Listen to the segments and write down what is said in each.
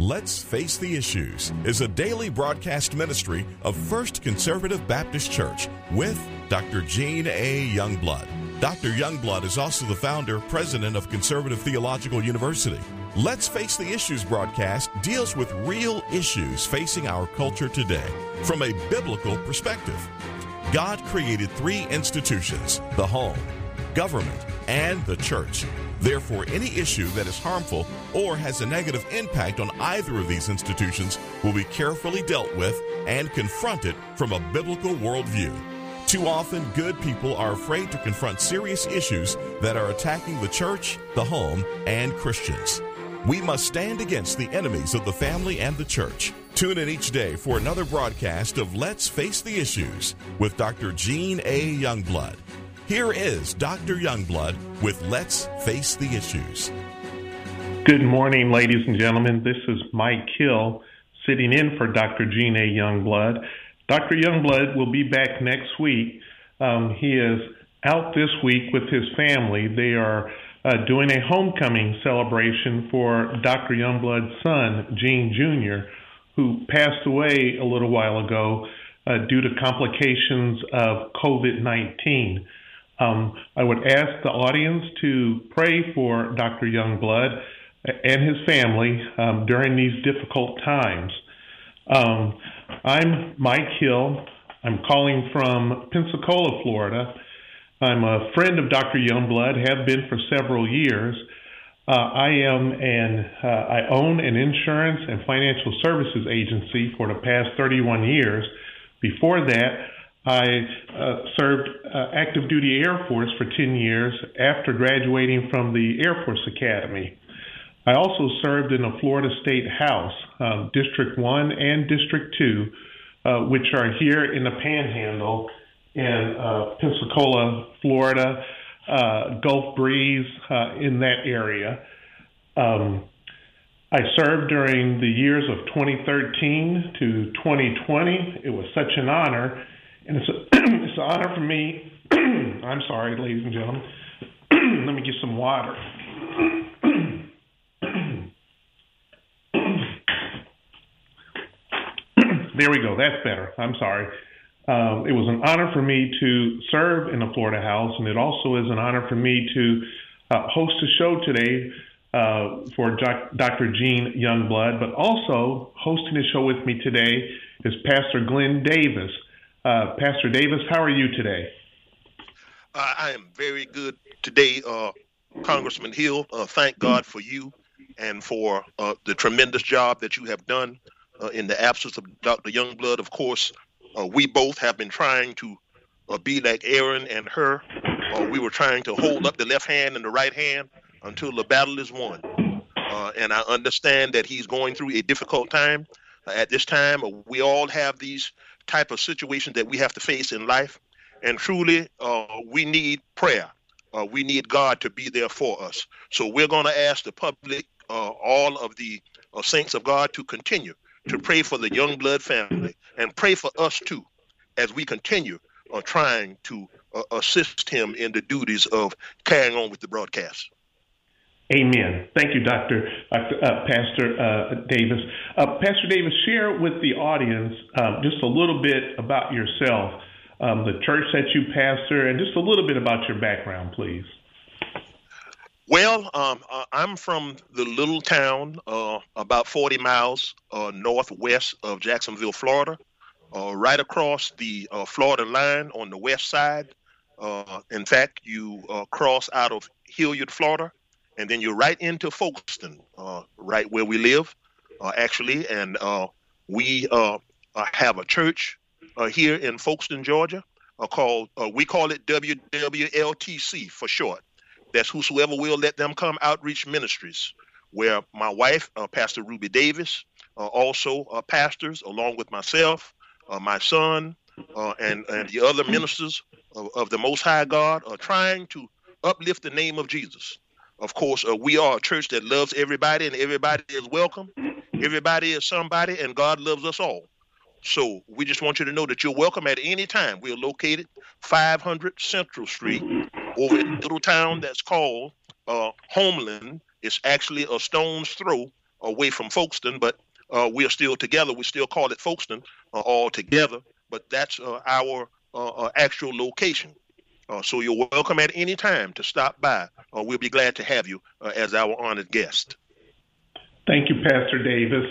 Let's Face the Issues is a daily broadcast ministry of First Conservative Baptist Church with Dr. Gene A. Youngblood. Dr. Youngblood is also the founder, president of Conservative Theological University. Let's Face the Issues broadcast deals with real issues facing our culture today from a biblical perspective. God created three institutions: the home, government, and the church. Therefore, any issue that is harmful or has a negative impact on either of these institutions will be carefully dealt with and confronted from a biblical worldview. Too often, good people are afraid to confront serious issues that are attacking the church, the home, and Christians. We must stand against the enemies of the family and the church. Tune in each day for another broadcast of Let's Face the Issues with Dr. Gene A. Youngblood. Here is Dr. Youngblood with Let's Face the Issues. Good morning, ladies and gentlemen. This is Mike Hill sitting in for Dr. Gene A. Youngblood. Dr. Youngblood will be back next week. He is out this week with his family. They are doing a homecoming celebration for Dr. Youngblood's son, Gene Jr., who passed away a little while ago due to complications of COVID-19. I would ask the audience to pray for Dr. Youngblood and his family during these difficult times. I'm Mike Hill. I'm calling from Pensacola, Florida. I'm a friend of Dr. Youngblood, have been for several years. I own an insurance and financial services agency for the past 31 years. Before that, I served active duty Air Force for 10 years after graduating from the Air Force Academy. I also served in the Florida State House, District 1 and District 2, which are here in the Panhandle in Pensacola, Florida, Gulf Breeze, in that area. I served during the years of 2013 to 2020. It was such an honor. And it's an honor for me. I'm sorry, ladies and gentlemen. Let me get some water. There we go. That's better. I'm sorry. It was an honor for me to serve in the Florida House, and it also is an honor for me to host a show today for Dr. Gene Youngblood. But also hosting a show with me today is Pastor Glenn Davis. Pastor Davis, how are you today? I am very good today, Congressman Hill. Thank God for you and for the tremendous job that you have done in the absence of Dr. Youngblood. Of course, we both have been trying to be like Aaron and Hur. We were trying to hold up the left hand and the right hand until the battle is won. And I understand that he's going through a difficult time. At this time, we all have these type of situations that we have to face in life, and truly we need prayer. We need God to be there for us. So we're going to ask the public, all of the saints of God, to continue to pray for the Youngblood family and pray for us too as we continue trying to assist him in the duties of carrying on with the broadcast. Amen. Thank you, Pastor Davis. Pastor Davis, share with the audience just a little bit about yourself, the church that you pastor, and just a little bit about your background, please. Well, I'm from the little town about 40 miles northwest of Jacksonville, Florida, right across the Florida line on the west side. In fact, you cross out of Hilliard, Florida, and then you're right into Folkestone, right where we live, actually. And we have a church here in Folkestone, Georgia, we call it WWLTC for short. That's Whosoever Will Let Them Come Outreach Ministries, where my wife, Pastor Ruby Davis, also pastors, along with myself, my son, and the other ministers of the Most High God, are trying to uplift the name of Jesus. Of course, we are a church that loves everybody, and everybody is welcome. Everybody is somebody, and God loves us all. So we just want you to know that you're welcome at any time. We're located 500 Central Street over in a little town that's called Homeland. It's actually a stone's throw away from Folkestone, but we are still together. We still call it Folkestone all together, but that's our actual location. So you're welcome at any time to stop by. We'll be glad to have you as our honored guest. Thank you, Pastor Davis.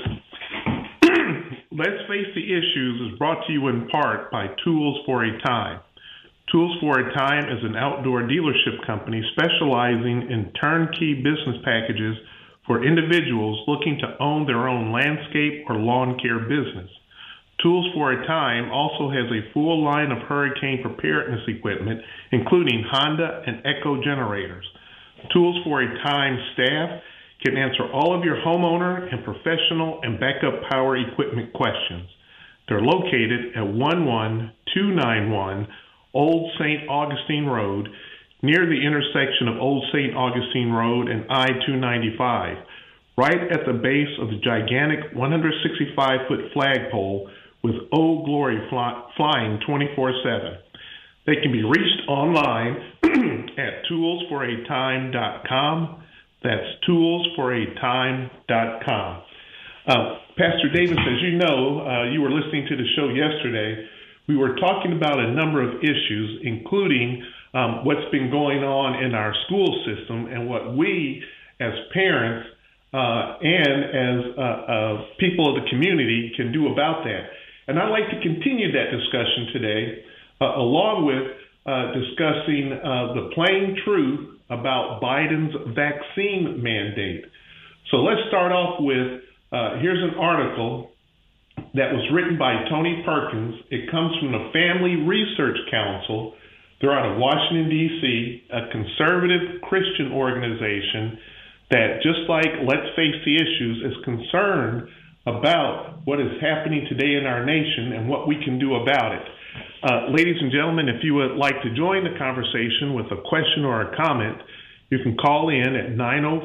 Let's Face the Issues is brought to you in part by Tools for a Time. Tools for a Time is an outdoor dealership company specializing in turnkey business packages for individuals looking to own their own landscape or lawn care business. Tools for a Time also has a full line of hurricane preparedness equipment, including Honda and Echo generators. Tools for a Time staff can answer all of your homeowner and professional and backup power equipment questions. They're located at 11291 Old St. Augustine Road, near the intersection of Old St. Augustine Road and I-295, right at the base of the gigantic 165-foot flagpole with Old Glory flying 24/7. They can be reached online at toolsforatime.com. That's toolsforatime.com. Pastor Davis, as you know, you were listening to the show yesterday. We were talking about a number of issues, including what's been going on in our school system and what we as parents and as people of the community can do about that. And I'd like to continue that discussion today, along with discussing the plain truth about Biden's vaccine mandate. So let's start off with, here's an article that was written by Tony Perkins. It comes from the Family Research Council. They're out of Washington, D.C., a conservative Christian organization that, just like Let's Face the Issues, is concerned about what is happening today in our nation and what we can do about it. Ladies and gentlemen, if you would like to join the conversation with a question or a comment, you can call in at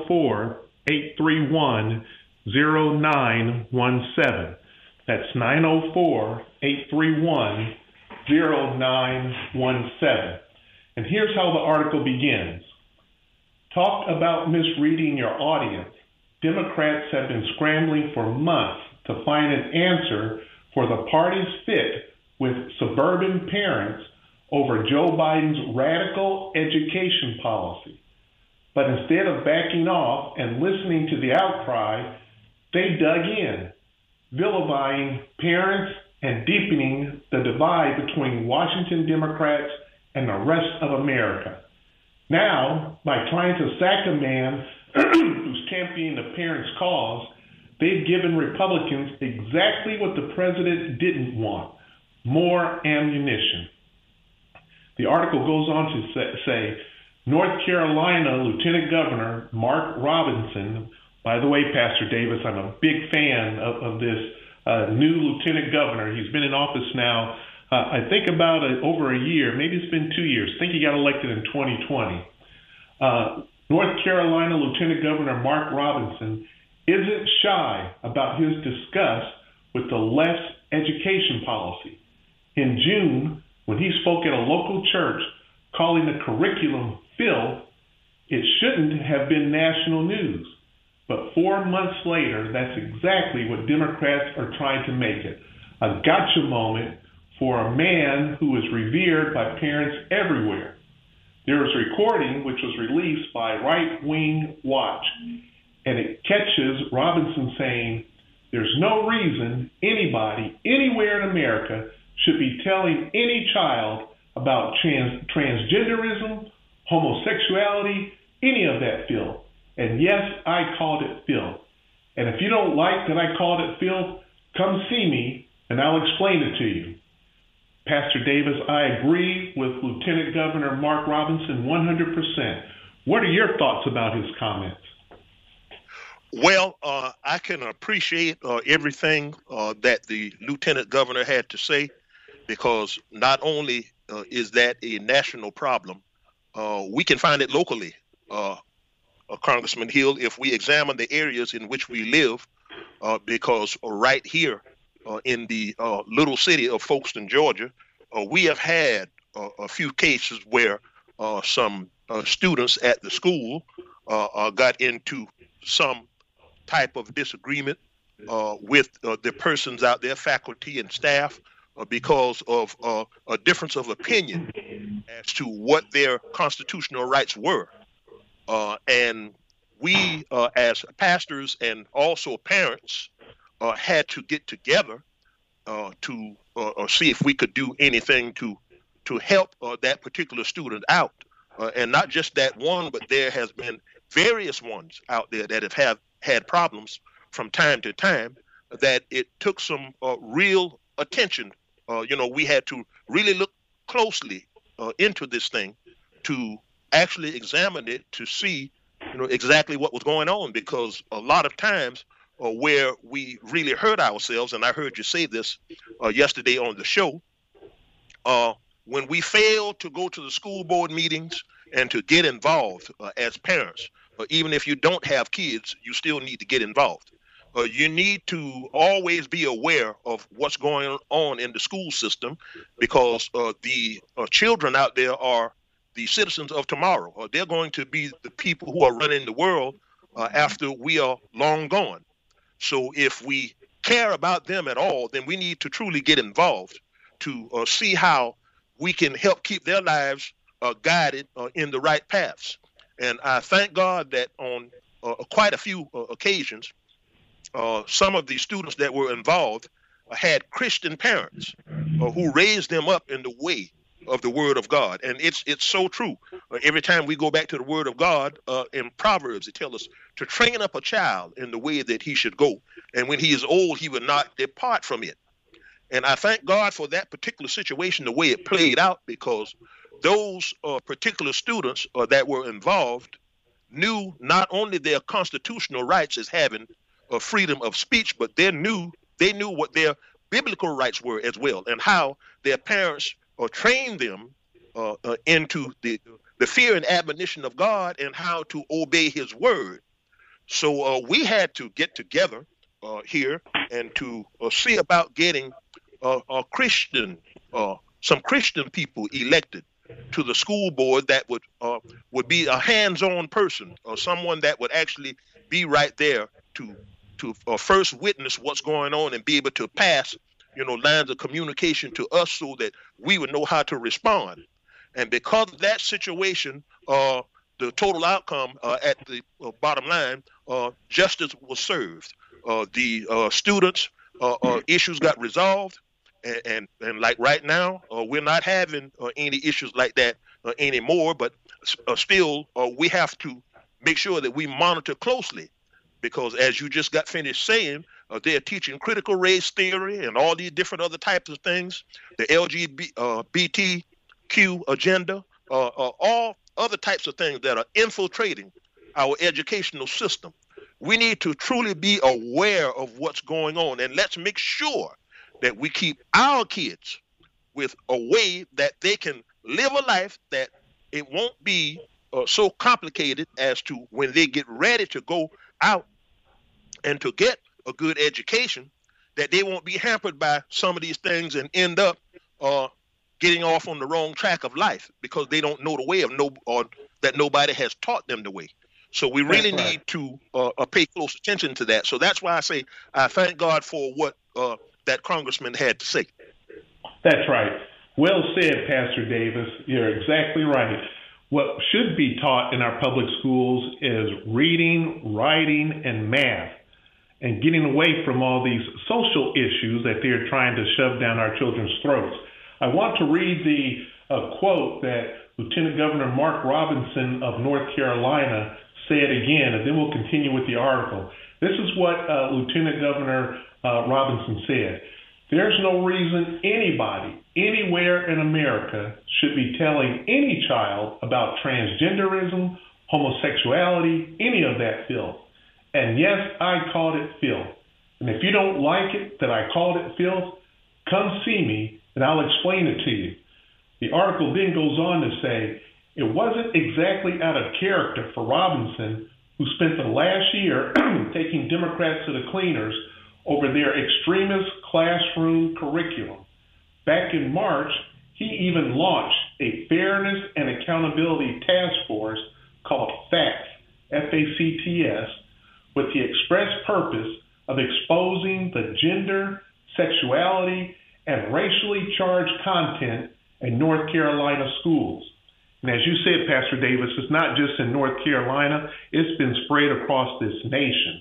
904-831-0917. That's 904-831-0917. And here's how the article begins. Talk about misreading your audience. Democrats have been scrambling for months to find an answer for the party's fit with suburban parents over Joe Biden's radical education policy. But instead of backing off and listening to the outcry, they dug in, vilifying parents and deepening the divide between Washington Democrats and the rest of America. Now, by trying to sack a man who's championing the parents' cause, they've given Republicans exactly what the president didn't want: more ammunition. The article goes on to say, North Carolina Lieutenant Governor Mark Robinson, by the way, Pastor Davis, I'm a big fan of this new Lieutenant Governor. He's been in office now, I think about over a year, maybe it's been 2 years. I think he got elected in 2020. North Carolina Lieutenant Governor Mark Robinson isn't shy about his disgust with the left's education policy. In June, when he spoke at a local church calling the curriculum filth, it shouldn't have been national news. But 4 months later, that's exactly what Democrats are trying to make it. A gotcha moment for a man who is revered by parents everywhere. There was a recording which was released by Right Wing Watch, and it catches Robinson saying, there's no reason anybody anywhere in America should be telling any child about transgenderism, homosexuality, any of that filth. And yes, I called it filth. And if you don't like that I called it filth, come see me and I'll explain it to you. Pastor Davis, I agree with Lieutenant Governor Mark Robinson 100%. What are your thoughts about his comments? Well, I can appreciate everything that the Lieutenant Governor had to say, because not only is that a national problem, we can find it locally, Congressman Hill, if we examine the areas in which we live, because right here in the little city of Folkestone, Georgia, we have had a few cases where some students at the school got into some type of disagreement with the persons out there, faculty and staff, because of a difference of opinion as to what their constitutional rights were. And we, as pastors and also parents, had to get together to see if we could do anything to help that particular student out. And not just that one, but there has been various ones out there that have had problems from time to time, that it took some real attention. We had to really look closely into this thing to actually examine it to see, exactly what was going on, because a lot of times where we really hurt ourselves, and I heard you say this yesterday on the show, when we fail to go to the school board meetings and to get involved as parents, even if you don't have kids, you still need to get involved. You need to always be aware of what's going on in the school system, because the children out there are the citizens of tomorrow. They're going to be the people who are running the world after we are long gone. So if we care about them at all, then we need to truly get involved to see how we can help keep their lives guided in the right paths. And I thank God that on quite a few occasions, some of the students that were involved had Christian parents who raised them up in the way of the Word of God. And it's so true. Every time we go back to the Word of God in Proverbs, it tells us to train up a child in the way that he should go. And when he is old, he will not depart from it. And I thank God for that particular situation, the way it played out, because those particular students that were involved knew not only their constitutional rights as having freedom of speech, but they knew what their biblical rights were as well, and how their parents trained them into the fear and admonition of God and how to obey his word. So we had to get together here and to see about getting some Christian people elected to the school board that would be a hands-on person, or someone that would actually be right there to first witness what's going on and be able to pass lines of communication to us so that we would know how to respond. And because of that situation, the total outcome at the bottom line, justice was served. The students' issues got resolved. And like right now, we're not having any issues like that anymore. But still, we have to make sure that we monitor closely, because as you just got finished saying, they're teaching critical race theory and all these different other types of things, the LGBTQ agenda, all other types of things that are infiltrating our educational system. We need to truly be aware of what's going on, and let's make sure that we keep our kids with a way that they can live a life that it won't be so complicated as to when they get ready to go out and to get a good education, that they won't be hampered by some of these things and end up getting off on the wrong track of life because they don't know the way or that nobody has taught them the way. So we really need to pay close attention to that. So that's why I say I thank God for what that congressman had to say. That's right. Well said, Pastor Davis. You're exactly right. What should be taught in our public schools is reading, writing, and math, and getting away from all these social issues that they're trying to shove down our children's throats. I want to read the quote that Lieutenant Governor Mark Robinson of North Carolina said again, and then we'll continue with the article. This is what Lieutenant Governor Robinson said. There's no reason anybody, anywhere in America, should be telling any child about transgenderism, homosexuality, any of that filth. And yes, I called it filth. And if you don't like it that I called it filth, come see me and I'll explain it to you. The article then goes on to say, it wasn't exactly out of character for Robinson, who spent the last year taking Democrats to the cleaners over their extremist classroom curriculum. Back in March, he even launched a Fairness and Accountability Task Force called FACTS, F-A-C-T-S, with the express purpose of exposing the gender, sexuality, and racially charged content in North Carolina schools. And as you said, Pastor Davis, it's not just in North Carolina, it's been spread across this nation.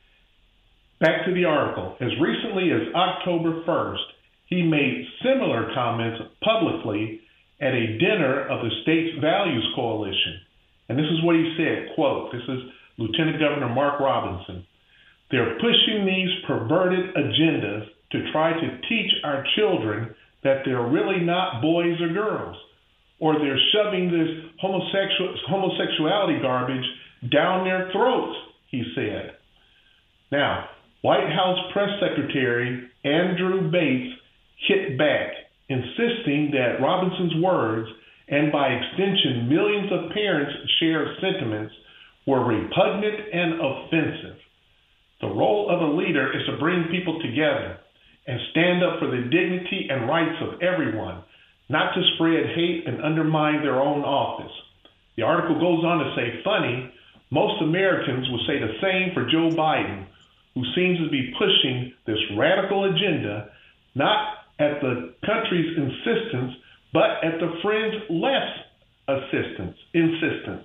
Back to the article. As recently as October 1st, he made similar comments publicly at a dinner of the state's Values Coalition. And this is what he said, quote, this is Lieutenant Governor Mark Robinson. They're pushing these perverted agendas to try to teach our children that they're really not boys or girls, or they're shoving this homosexuality garbage down their throats, he said. Now, White House Press Secretary Andrew Bates hit back, insisting that Robinson's words, and by extension millions of parents' shared sentiments, were repugnant and offensive. The role of a leader is to bring people together and stand up for the dignity and rights of everyone, not to spread hate and undermine their own office. The article goes on to say, funny, most Americans would say the same for Joe Biden, who seems to be pushing this radical agenda, not at the country's insistence, but at the friends' less insistence.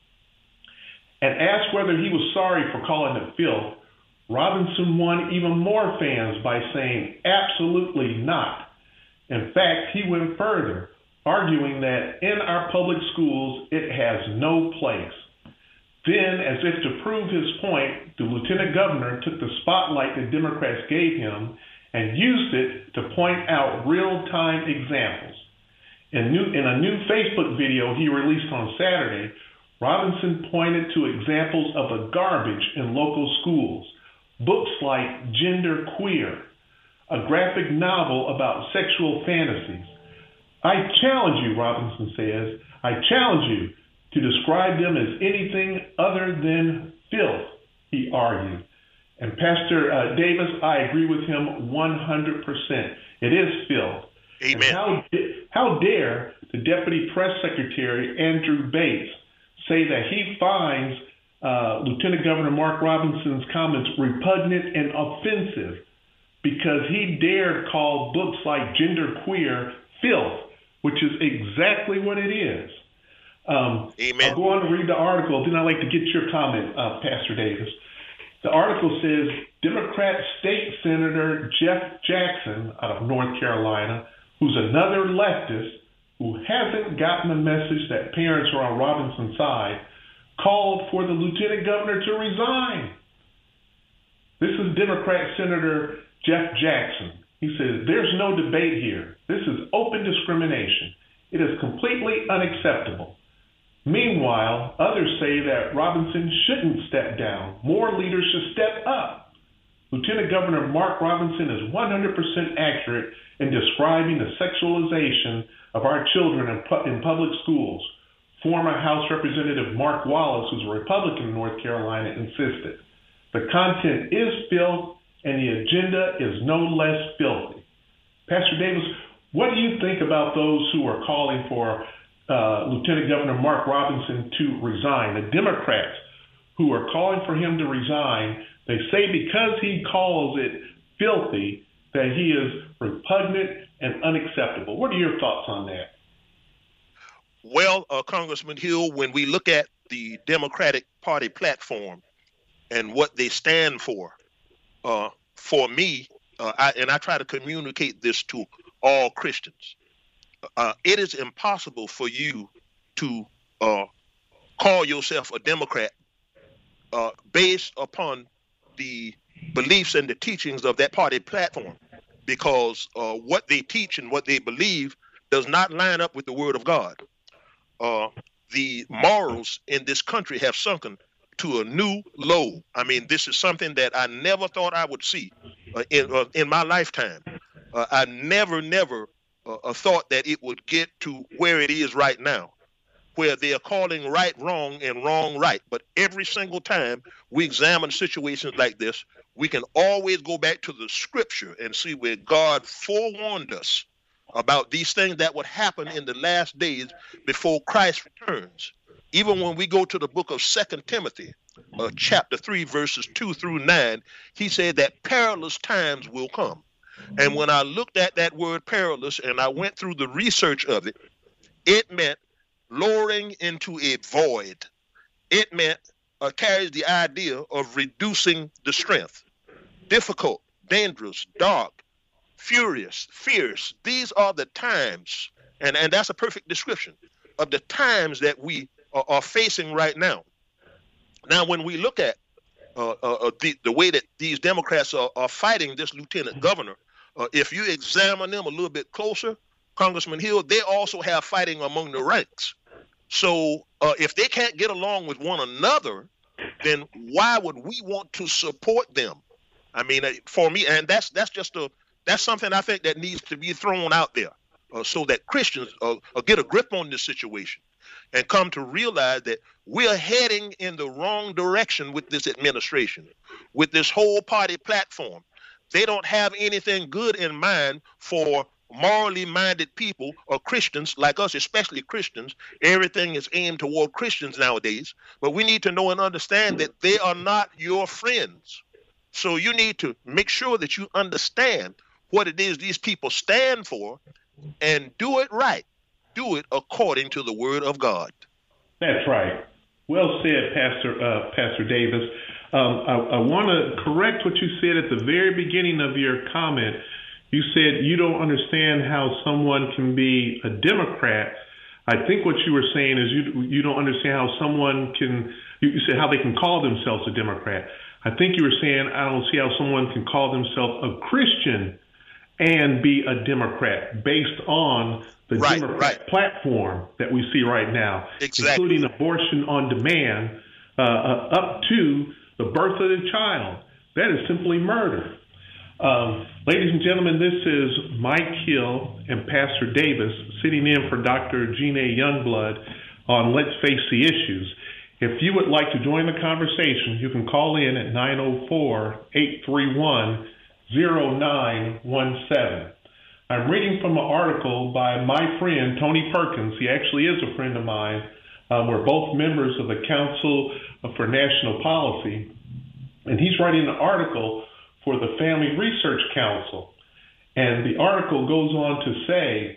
And asked whether he was sorry for calling it filth, Robinson won even more fans by saying absolutely not. In fact, he went further, arguing that in our public schools it has no place. Then, as if to prove his point, the lieutenant governor took the spotlight the Democrats gave him and used it to point out real-time examples. In a new Facebook video he released on Saturday, Robinson pointed to examples of the garbage in local schools, books like Gender Queer, a graphic novel about sexual fantasies. I challenge you, Robinson says, I challenge you to describe them as anything other than filth, he argued. And Pastor Davis, I agree with him 100%. It is filth. Amen. How dare the Deputy Press Secretary, Andrew Bates, say that he finds Lieutenant Governor Mark Robinson's comments repugnant and offensive because he dared call books like Gender Queer filth, which is exactly what it is. Amen. I'll go on to read the article, then I'd like to get your comment, Pastor Davis. The article says, Democrat State Senator Jeff Jackson out of North Carolina, who's another leftist who hasn't gotten the message that parents are on Robinson's side, called for the lieutenant governor to resign. This is Democrat Senator Jeff Jackson. He says, there's no debate here. This is open discrimination. It is completely unacceptable. Meanwhile, others say that Robinson shouldn't step down. More leaders should step up. Lieutenant Governor Mark Robinson is 100% accurate in describing the sexualization of our children in public schools. Former House Representative Mark Wallace, who's a Republican in North Carolina, insisted. The content is filth, and the agenda is no less filthy. Pastor Davis, what do you think about those who are calling for Lieutenant Governor Mark Robinson to resign? The Democrats who are calling for him to resign, they say because he calls it filthy, that he is repugnant and unacceptable. What are your thoughts on that? Well, Congressman Hill, when we look at the Democratic Party platform and what they stand for me, I try to communicate this to all Christians, it is impossible for you to call yourself a Democrat based upon the beliefs and the teachings of that party platform, because what they teach and what they believe does not line up with the Word of God. The morals in this country have sunken to a new low. I mean, this is something that I never thought I would see in my lifetime. I never thought that it would get to where it is right now, where they are calling right wrong and wrong right. But every single time we examine situations like this, we can always go back to the scripture and see where God forewarned us about these things that would happen in the last days before Christ returns. Even when we go to the book of 2 Timothy, chapter 3, verses 2 through 9, he said that perilous times will come. And when I looked at that word perilous and I went through the research of it, it meant lowering into a void. It meant carries the idea of reducing the strength. Difficult, dangerous, dark, furious, fierce. These are the times, and that's a perfect description of the times that we are facing right now. Now, when we look at the way that these Democrats are fighting this lieutenant governor, if you examine them a little bit closer, Congressman Hill, they also have fighting among the ranks. So if they can't get along with one another, then why would we want to support them? I mean, for me, and that's something I think that needs to be thrown out there so that Christians get a grip on this situation and come to realize that we're heading in the wrong direction with this administration, with this whole party platform. They don't have anything good in mind for morally minded people or Christians like us, especially Christians. Everything is aimed toward Christians nowadays. But we need to know and understand that they are not your friends. So you need to make sure that you understand what it is these people stand for and do it right. Do it according to the word of God. That's right. Well said, Pastor Davis. I want to correct what you said at the very beginning of your comment. You said you don't understand how someone can be a Democrat. I think what you were saying is you don't understand how someone can, you said how they can call themselves a Democrat. I think you were saying I don't see how someone can call themselves a Christian and be a Democrat based on the Democrat platform that we see right now, including abortion on demand up to the birth of the child. That is simply murder. Ladies and gentlemen, this is Mike Hill and Pastor Davis sitting in for Dr. Gene A. Youngblood on Let's Face the Issues. If you would like to join the conversation, you can call in at 904-831-0917. I'm reading from an article by my friend, Tony Perkins. He actually is a friend of mine. We're both members of the Council for National Policy. And he's writing an article for the Family Research Council. And the article goes on to say,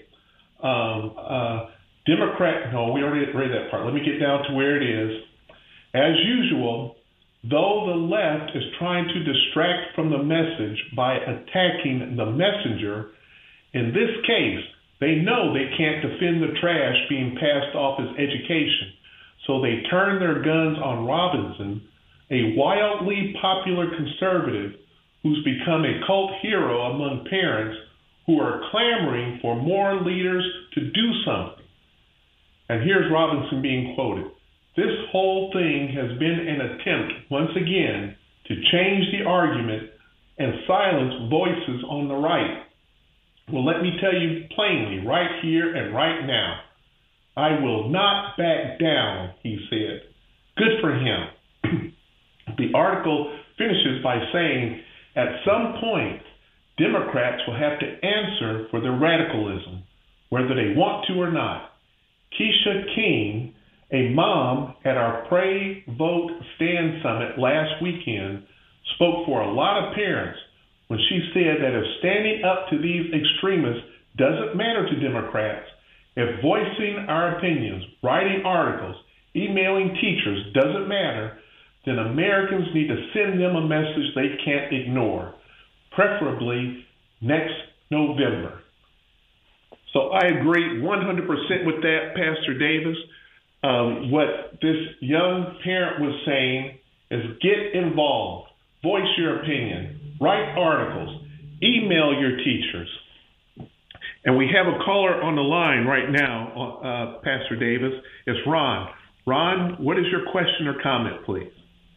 we already read that part. Let me get down to where it is. As usual, though the left is trying to distract from the message by attacking the messenger, in this case, they know they can't defend the trash being passed off as education. So they turn their guns on Robinson, a wildly popular conservative who's become a cult hero among parents who are clamoring for more leaders to do something. And here's Robinson being quoted. This whole thing has been an attempt, once again, to change the argument and silence voices on the right. Well, let me tell you plainly, right here and right now, I will not back down, he said. Good for him. The article finishes by saying, at some point, Democrats will have to answer for their radicalism, whether they want to or not. Keisha King, a mom at our Pray, Vote, Stand Summit last weekend, spoke for a lot of parents when she said that if standing up to these extremists doesn't matter to Democrats, if voicing our opinions, writing articles, emailing teachers doesn't matter, then Americans need to send them a message they can't ignore, preferably next November. So I agree 100% with that, Pastor Davis. What this young parent was saying is get involved, voice your opinion, write articles, email your teachers. And we have a caller on the line right now, Pastor Davis. It's Ron. Ron, what is your question or comment, please?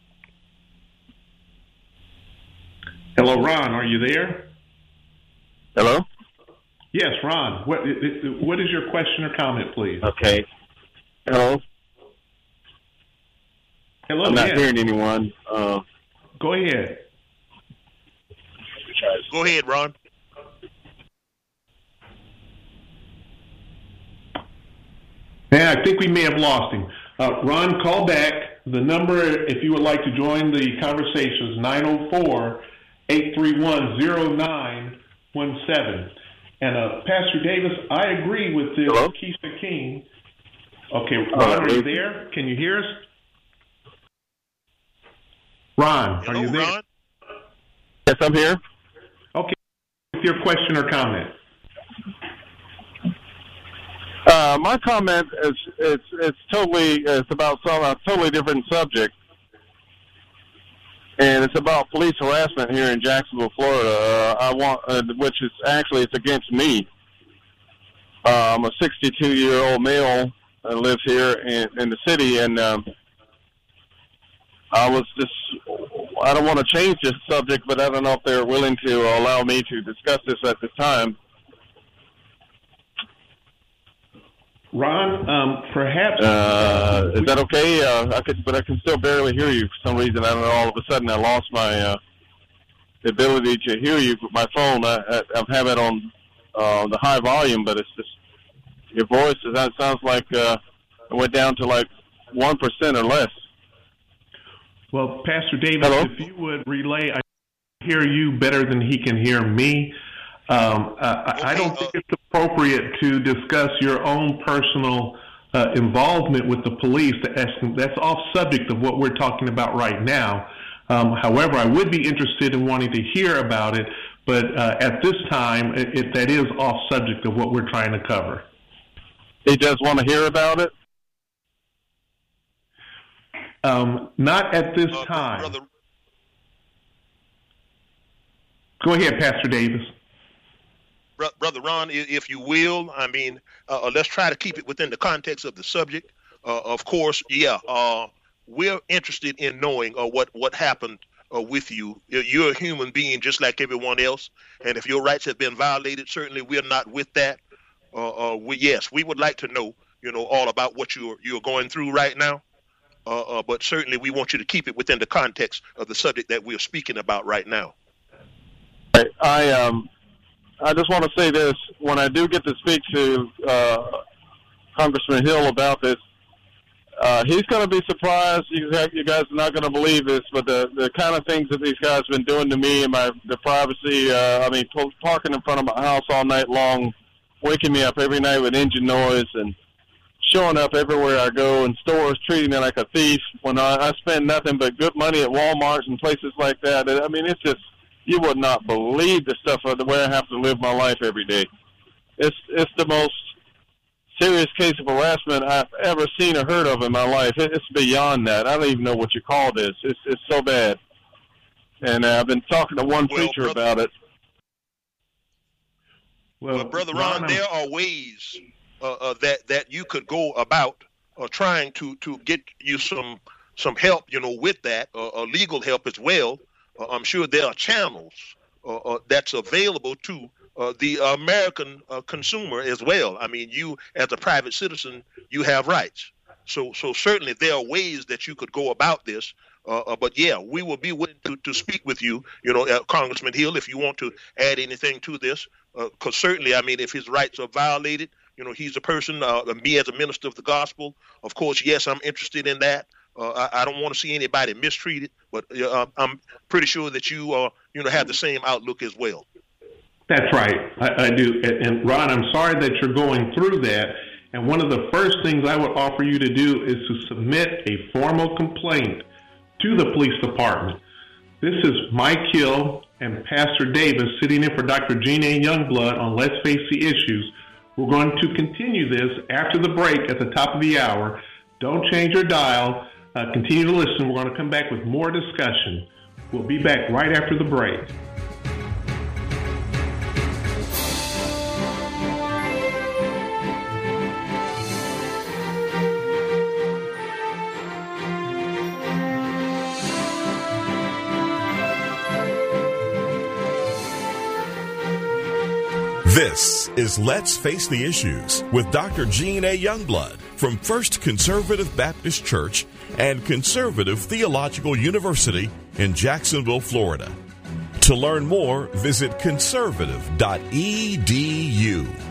Hello, Ron. Are you there? Hello? Yes, Ron. What is your question or comment, please? Okay. Hello? Hello, I'm not hearing anyone. Go ahead. Go ahead, Ron. Yeah, I think we may have lost him. Ron, call back. The number, if you would like to join the conversation, is 904-831-0917. And Pastor Davis, I agree with this. Hello? Keisha King. Okay, Ron, are you there? Can you hear us? Ron, Hello, are you there? Ron? Yes, I'm here. Okay, with your question or comment. My comment is it's about a totally different subject, and it's about police harassment here in Jacksonville, Florida. Which is actually it's against me. I'm a 62-year-old male that lives here in the city, and I don't want to change this subject, but I don't know if they're willing to allow me to discuss this at this time. Ron, perhaps... is that okay? I can still barely hear you for some reason. I don't know, all of a sudden I lost my the ability to hear you with my phone. I have it on the high volume, but it's just your voice, that sounds like it went down to like 1% or less. Well, Pastor Davis, Hello? if you would relay, I hear you better than he can hear me. I don't think it's appropriate to discuss your own personal involvement with the police. That's off subject of what we're talking about right now. However, I would be interested in wanting to hear about it, but at this time, that is off subject of what we're trying to cover. He does want to hear about it? Not at this time. Brother, Go ahead, Pastor Davis. Brother Ron, if you will, I mean, let's try to keep it within the context of the subject. Of course, we're interested in knowing what happened with you. You're a human being just like everyone else, and if your rights have been violated, certainly we're not with that. We would like to know, all about what you're going through right now. But certainly we want you to keep it within the context of the subject that we're speaking about right now. I just want to say this. When I do get to speak to Congressman Hill about this, he's going to be surprised. You guys are not going to believe this, but the kind of things that these guys have been doing to me and the privacy, parking in front of my house all night long, waking me up every night with engine noise and showing up everywhere I go in stores, treating me like a thief when I spend nothing but good money at Walmart and places like that. I mean, it's just, you would not believe the stuff of the way I have to live my life every day. It's the most serious case of harassment I've ever seen or heard of in my life. It's beyond that. I don't even know what you call this. It's so bad. And I've been talking to one preacher about it. Well, Brother Ron, there are ways that you could go about trying to get you some help, with that, legal help as well. I'm sure there are channels that's available to the American consumer as well. I mean, you as a private citizen, you have rights. So certainly there are ways that you could go about this. But we will be willing to speak with you, Congressman Hill, if you want to add anything to this. Because certainly, I mean, if his rights are violated, he's a person, me as a minister of the gospel, of course, yes, I'm interested in that. I don't want to see anybody mistreated, but I'm pretty sure that you have the same outlook as well. That's right. I do. And Ron, I'm sorry that you're going through that. And one of the first things I would offer you to do is to submit a formal complaint to the police department. This is Mike Hill and Pastor Davis sitting in for Dr. Gene A. Youngblood on Let's Face the Issues. We're going to continue this after the break at the top of the hour. Don't change your dial. Continue to listen. We're going to come back with more discussion. We'll be back right after the break. This is Let's Face the Issues with Dr. Gene A. Youngblood from First Conservative Baptist Church and Conservative Theological University in Jacksonville, Florida. To learn more, visit conservative.edu.